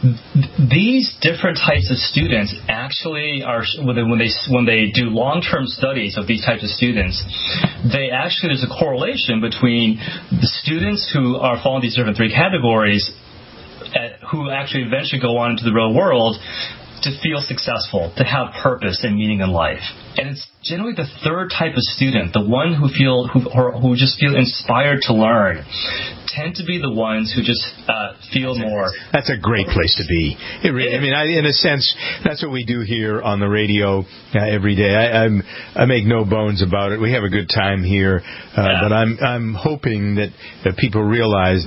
these different types of students actually are, when they, when they, when they do long-term studies of these types of students, they actually, there's a correlation between the students who are fall in these different three categories At, who actually eventually go on into the real world to feel successful, to have purpose and meaning in life. And it's generally the third type of student, the one who feel who or who just feel inspired to learn, tend to be the ones who just uh, feel that's more. A, that's a great place to be. It really, I mean, I, in a sense, that's what we do here on the radio uh, every day. I, I'm, I make no bones about it. We have a good time here, uh, yeah. but I'm I'm hoping that, that people realize that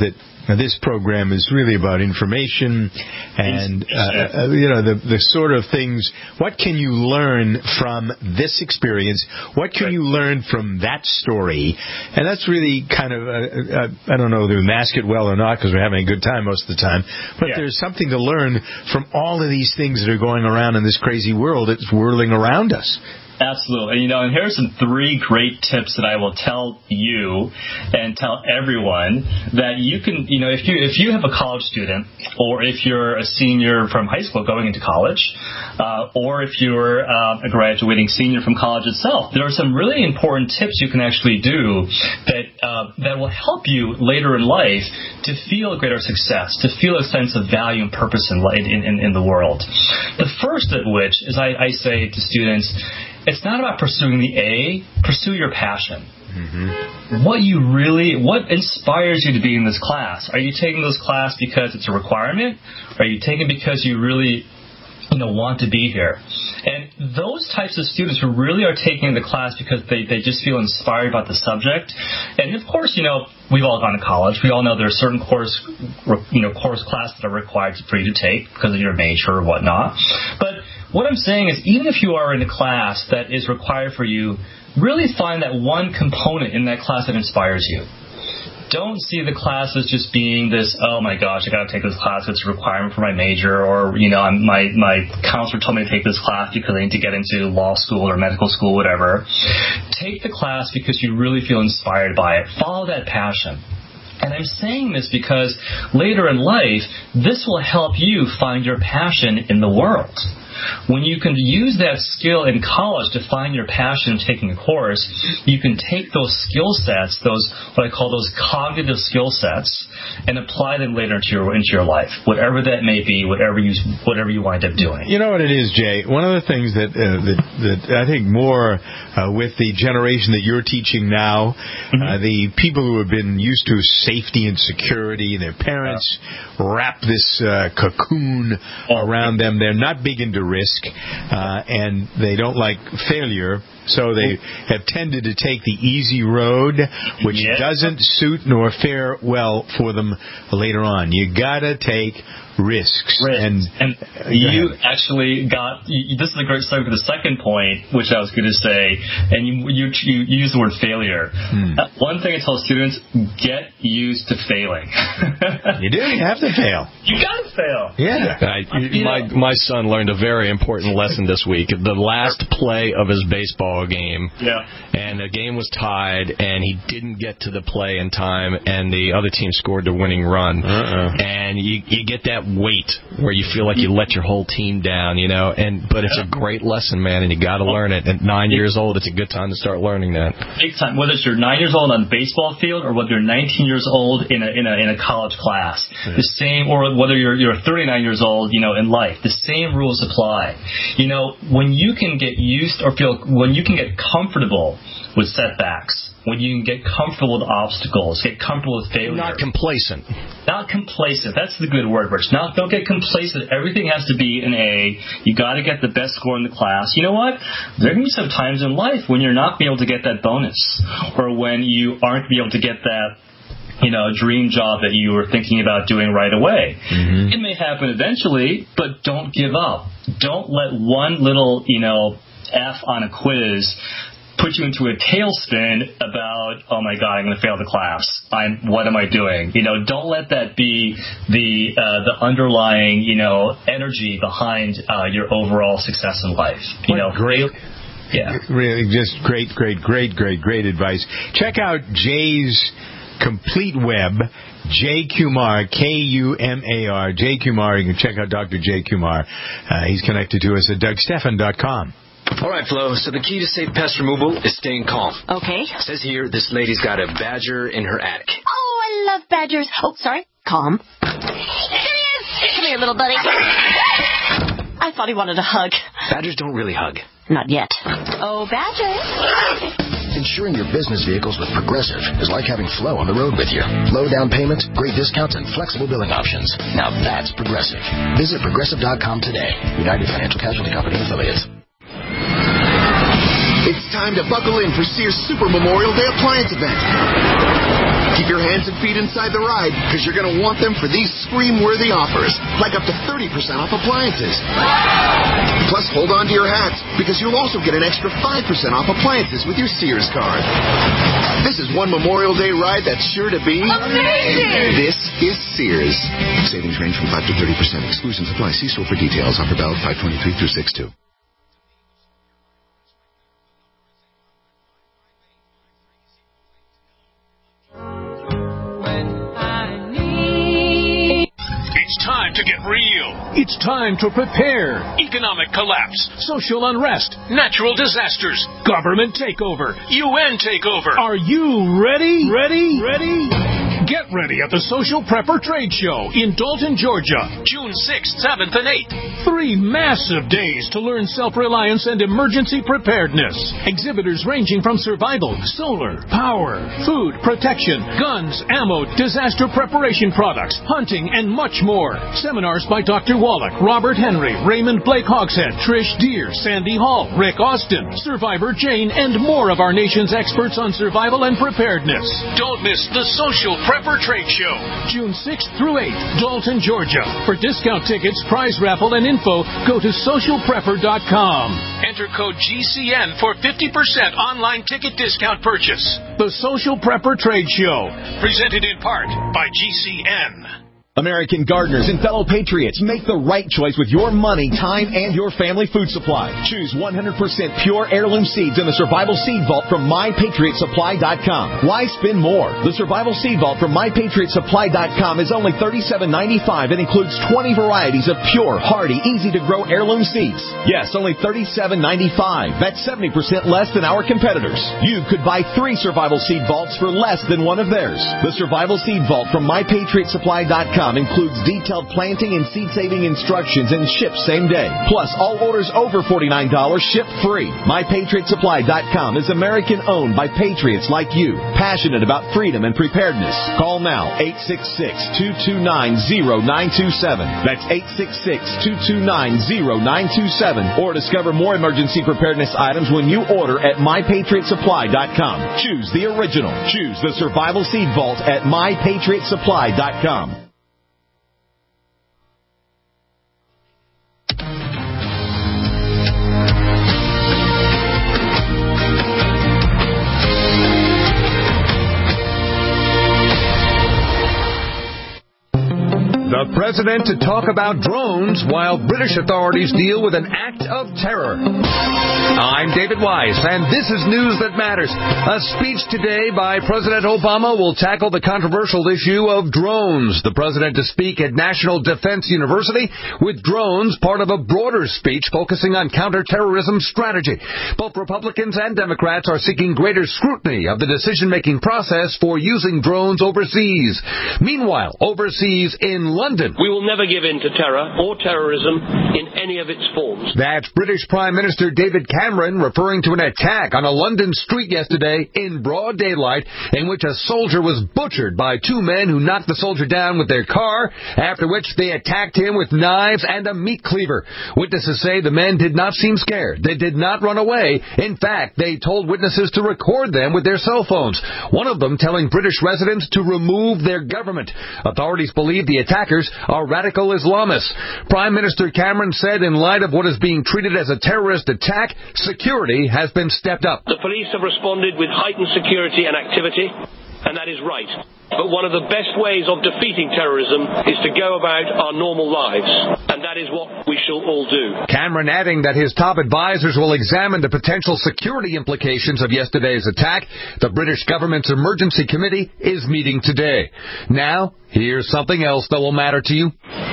Now, this program is really about information and, uh, you know, the the sort of things. What can you learn from this experience? What can you learn from that story? And that's really kind of, uh, uh, I don't know whether we mask it well or not because we're having a good time most of the time, but yeah. there's something to learn from all of these things that are going around in this crazy world that's whirling around us. Absolutely. And, you know, and here's some three great tips that I will tell you and tell everyone that you can, you know, if you if you have a college student or if you're a senior from high school going into college uh, or if you're uh, a graduating senior from college itself, there are some really important tips you can actually do that uh, that will help you later in life to feel greater success, to feel a sense of value and purpose in, in, in, in the world. The first of which is I, I say to students, it's not about pursuing the A, pursue your passion. Mm-hmm. What you really, what inspires you to be in this class? Are you taking this class because it's a requirement? Are you taking it because you really, you know, want to be here? And those types of students who really are taking the class because they, they just feel inspired about the subject. And of course, you know, we've all gone to college. We all know there are certain course, you know, course classes that are required for you to take because of your major or whatnot. But what I'm saying is, even if you are in a class that is required for you, really find that one component in that class that inspires you. Don't see the class as just being this, oh my gosh, I got to take this class, it's a requirement for my major, or, you know, I'm, my, my counselor told me to take this class because I need to get into law school or medical school, whatever. Take the class because you really feel inspired by it. Follow that passion. And I'm saying this because later in life, this will help you find your passion in the world. When you can use that skill in college to find your passion in taking a course, you can take those skill sets, those what I call those cognitive skill sets, and apply them later into your into your life, whatever that may be, whatever you whatever you wind up doing. You know what it is, Jay? One of the things that uh, that, that I think more uh, with the generation that you're teaching now, mm-hmm. uh, the people who have been used to safety and security, their parents yeah. wrap this uh, cocoon oh, around them. They're not big into risk, uh, and they don't like failure, so they have tended to take the easy road, which yeah. doesn't suit nor fare well for them later on. You gotta take risks. risks. And, and you ahead. actually got, you, this is a great segue for the second point, which I was going to say, and you you, you use the word failure. Hmm. Uh, one thing I tell students, get used to failing. You do. You have to fail. You got to fail. Yeah. I, my, my son learned a very important lesson this week. The last play of his baseball game, yeah. and the game was tied, and he didn't get to the play in time, and the other team scored the winning run. Uh-uh. And you, you get that weight where you feel like you let your whole team down, you know. And but it's a great lesson, man, and you got to learn it. At nine years old, it's a good time to start learning that. Big time. Whether it's you're nine years old on the baseball field, or whether you're nineteen years old in a in a in a college class, yeah. the same. Or whether you're you're thirty-nine years old, you know, in life, the same rules apply. You know, when you can get used or feel when you can get comfortable with setbacks, when you can get comfortable with obstacles, get comfortable with failure. Not complacent. Not complacent. That's the good word, Rich. Not, don't get complacent. Everything has to be an A. You got to get the best score in the class. You know what? There can be some times in life when you're not be able to get that bonus, or when you aren't be able to get that, you know, dream job that you were thinking about doing right away. Mm-hmm. It may happen eventually, but don't give up. Don't let one little, you know, F on a quiz put you into a tailspin about, oh my God, I'm going to fail the class. I'm, what am I doing? You know, don't let that be the uh, the underlying, you know, energy behind uh, your overall success in life. You what know, great. Yeah. Really, just great, great, great, great, great advice. Check out Jay's complete web, Jay Kumar, K U M A R, Jay Kumar. You can check out Doctor Jay Kumar. Uh, he's connected to us at Doug Stephan dot com. All right, Flo, so the key to safe pest removal is staying calm. Okay. It says here this lady's got a badger in her attic. Oh, I love badgers. Oh, sorry. Calm. There he is. Come here, little buddy. I thought he wanted a hug. Badgers don't really hug. Not yet. Oh, badger. Insuring your business vehicles with Progressive is like having Flo on the road with you. Low down payment, great discounts, and flexible billing options. Now that's Progressive. Visit Progressive dot com today. United Financial Casualty Company and Affiliates. It's time to buckle in for Sears Super Memorial Day Appliance Event. Keep your hands and feet inside the ride, because you're going to want them for these scream-worthy offers, like up to thirty percent off appliances. Plus, hold on to your hats, because you'll also get an extra five percent off appliances with your Sears card. This is one Memorial Day ride that's sure to be amazing. This is Sears. Savings range from five to thirty percent. Exclusions apply. See store for details. Offer valid five twenty-three through six two. It's time to get real. It's time to prepare. Economic collapse, social unrest, natural disasters, government takeover, U N takeover. Are you ready? Ready? Ready? Get ready at the Social Prepper Trade Show in Dalton, Georgia, June sixth, seventh, and eighth. Three massive days to learn self-reliance and emergency preparedness. Exhibitors ranging from survival, solar, power, food, protection, guns, ammo, disaster preparation products, hunting, and much more. Seminars by Doctor Wallach, Robert Henry, Raymond Blake Hogshead, Trish Deere, Sandy Hall, Rick Austin, Survivor Jane, and more of our nation's experts on survival and preparedness. Don't miss the Social Prepper Trade Show, June sixth through eighth, Dalton, Georgia. For discount tickets, prize raffle, and info, go to social prepper dot com. Enter code G C N for fifty percent online ticket discount purchase. The Social Prepper Trade Show, presented in part by G C N. American gardeners and fellow patriots, make the right choice with your money, time, and your family food supply. Choose one hundred percent pure heirloom seeds in the Survival Seed Vault from my patriot supply dot com. Why spend more? The Survival Seed Vault from my patriot supply dot com is only thirty-seven ninety-five and includes twenty varieties of pure, hardy, easy-to-grow heirloom seeds. Yes, only thirty-seven ninety-five. That's seventy percent less than our competitors. You could buy three Survival Seed Vaults for less than one of theirs. The Survival Seed Vault from my patriot supply dot com includes detailed planting and seed-saving instructions and ships same day. Plus, all orders over forty-nine dollars ship free. my patriot supply dot com is American-owned by patriots like you, passionate about freedom and preparedness. Call now, eight six six, two two nine, zero nine two seven. That's eight six six, two two nine, zero nine two seven. Or discover more emergency preparedness items when you order at my patriot supply dot com. Choose the original. Choose the Survival Seed Vault at my patriot supply dot com. The president to talk about drones while British authorities deal with an act of terror. I'm David Weiss, and this is News That Matters. A speech today by President Obama will tackle the controversial issue of drones. The president to speak at National Defense University with drones, part of a broader speech focusing on counterterrorism strategy. Both Republicans and Democrats are seeking greater scrutiny of the decision-making process for using drones overseas. Meanwhile, overseas in London, we will never give in to terror or terrorism in any of its forms. That's British Prime Minister David Cameron referring to an attack on a London street yesterday in broad daylight in which a soldier was butchered by two men who knocked the soldier down with their car, after which they attacked him with knives and a meat cleaver. Witnesses say the men did not seem scared. They did not run away. In fact, they told witnesses to record them with their cell phones, one of them telling British residents to remove their government. Authorities believe the attackers are radical Islamists. Prime Minister Cameron said in light of what is being treated as a terrorist attack, security has been stepped up. The police have responded with heightened security and activity, and that is right. But one of the best ways of defeating terrorism is to go about our normal lives, and that is what we shall all do. Cameron adding that his top advisors will examine the potential security implications of yesterday's attack. The British government's emergency committee is meeting today. Now, here's something else that will matter to you.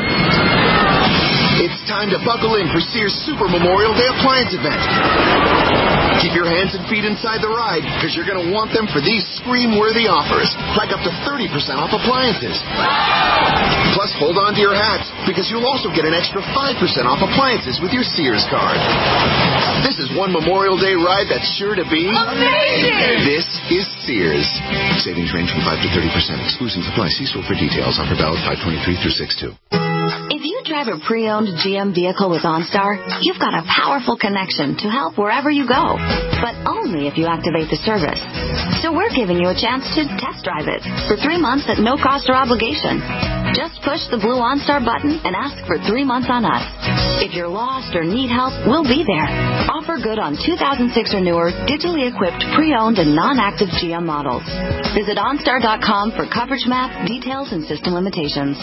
It's time to buckle in for Sears Super Memorial Day Appliance Event. Keep your hands and feet inside the ride, because you're going to want them for these scream-worthy offers, like up to thirty percent off appliances. Plus, hold on to your hats, because you'll also get an extra five percent off appliances with your Sears card. This is one Memorial Day ride that's sure to be amazing. This is Sears. Savings range from five to thirty percent. Exclusions apply. See store for details. Offer valid five twenty-three through six two. If you drive a pre-owned G M vehicle with OnStar, you've got a powerful connection to help wherever you go, but only if you activate the service. So we're giving you a chance to test drive it for three months at no cost or obligation. Just push the blue OnStar button and ask for three months on us. If you're lost or need help, we'll be there. Offer good on two thousand six or newer, digitally equipped, pre-owned, and non-active G M models. Visit OnStar dot com for coverage map, details, and system limitations.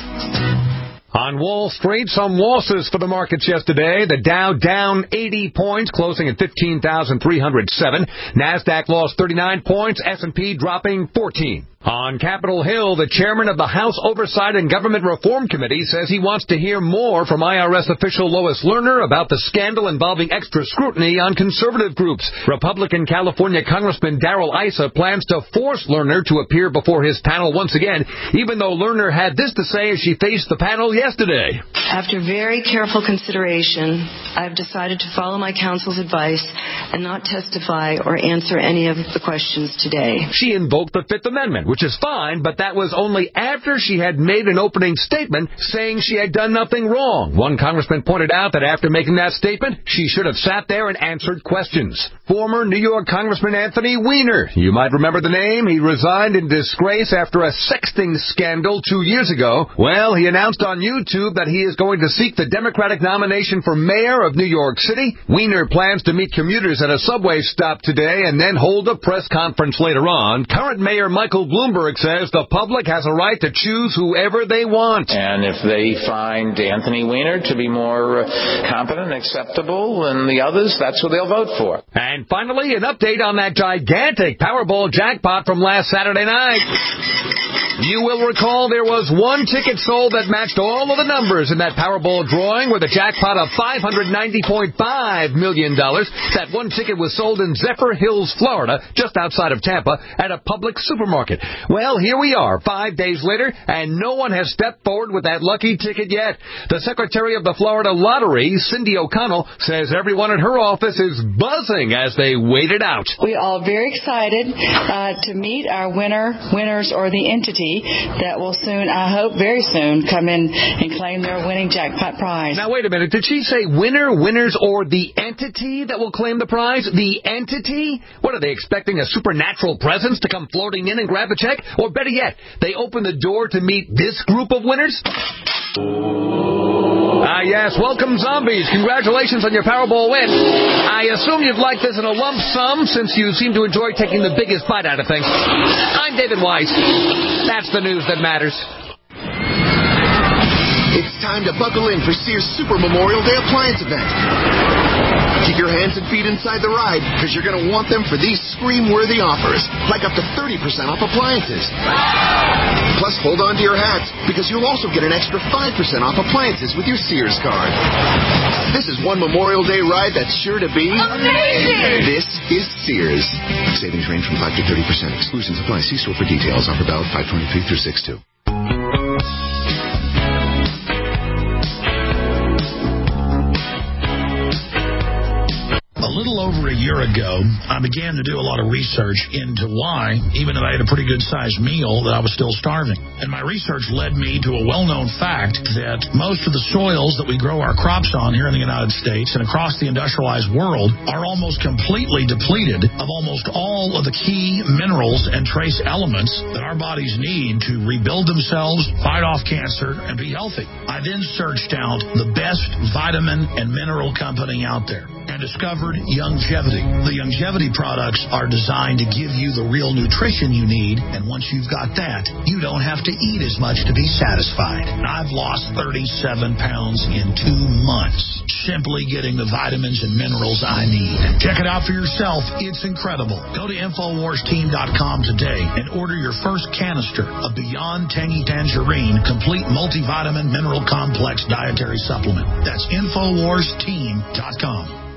On Wall Street, some losses for the markets yesterday. The Dow down eighty points, closing at fifteen thousand three hundred seven. NASDAQ lost thirty-nine points, S and P dropping fourteen. On Capitol Hill, the chairman of the House Oversight and Government Reform Committee says he wants to hear more from I R S official Lois Lerner about the scandal involving extra scrutiny on conservative groups. Republican California Congressman Darrell Issa plans to force Lerner to appear before his panel once again, even though Lerner had this to say as she faced the panel yesterday. After very careful consideration, I've decided to follow my counsel's advice and not testify or answer any of the questions today. She invoked the Fifth Amendment, which is fine, but that was only after she had made an opening statement saying she had done nothing wrong. One congressman pointed out that after making that statement, she should have sat there and answered questions. Former New York Congressman Anthony Weiner, you might remember the name. He resigned in disgrace after a sexting scandal two years ago. Well, he announced on YouTube that he is going to seek the Democratic nomination for mayor of New York City. Weiner plans to meet commuters at a subway stop today and then hold a press conference later on. Current Mayor Michael Bloomberg says the public has a right to choose whoever they want. And if they find Anthony Weiner to be more competent and acceptable than the others, that's who they'll vote for. And finally, an update on that gigantic Powerball jackpot from last Saturday night. You will recall there was one ticket sold that matched all of the numbers in that Powerball drawing with a jackpot of five hundred ninety point five million dollars. That one ticket was sold in Zephyr Hills, Florida, just outside of Tampa, at a public supermarket. Well, here we are, five days later, and no one has stepped forward with that lucky ticket yet. The Secretary of the Florida Lottery, Cindy O'Connell, says everyone at her office is buzzing as they wait it out. We are very excited uh, to meet our winner, winners, or the entity that will soon, I hope very soon, come in and claim their winning jackpot prize. Now, wait a minute. Did she say winner, winners, or the entity that will claim the prize? The entity? What, are they expecting a supernatural presence to come floating in and grab a check? Or better yet, they open the door to meet this group of winners? Ah, yes. Welcome, zombies. Congratulations on your Powerball win. I assume you'd like this in a lump sum since you seem to enjoy taking the biggest bite out of things. I'm David Weiss. That's the news that matters. It's time to buckle in for Sears Super Memorial Day Appliance Event. Keep your hands and feet inside the ride because you're going to want them for these scream-worthy offers, like up to thirty percent off appliances. Plus, hold on to your hats because you'll also get an extra five percent off appliances with your Sears card. This is one Memorial Day ride that's sure to be amazing. This is Sears. Savings range from five to thirty percent. Exclusions apply. See store for details. Offer valid five twenty-three through six two. A little over a year ago, I began to do a lot of research into why, even though I had a pretty good-sized meal, that I was still starving. And my research led me to a well-known fact that most of the soils that we grow our crops on here in the United States and across the industrialized world are almost completely depleted of almost all of the key minerals and trace elements that our bodies need to rebuild themselves, fight off cancer, and be healthy. I then searched out the best vitamin and mineral company out there and discovered Youngevity. The Youngevity products are designed to give you the real nutrition you need, and once you've got that, you don't have to eat as much to be satisfied. I've lost thirty-seven pounds in two months, simply getting the vitamins and minerals I need. Check it out for yourself. It's incredible. Go to Infowars Team dot com today and order your first canister of Beyond Tangy Tangerine Complete Multivitamin Mineral Complex Dietary Supplement. That's Infowars Team dot com.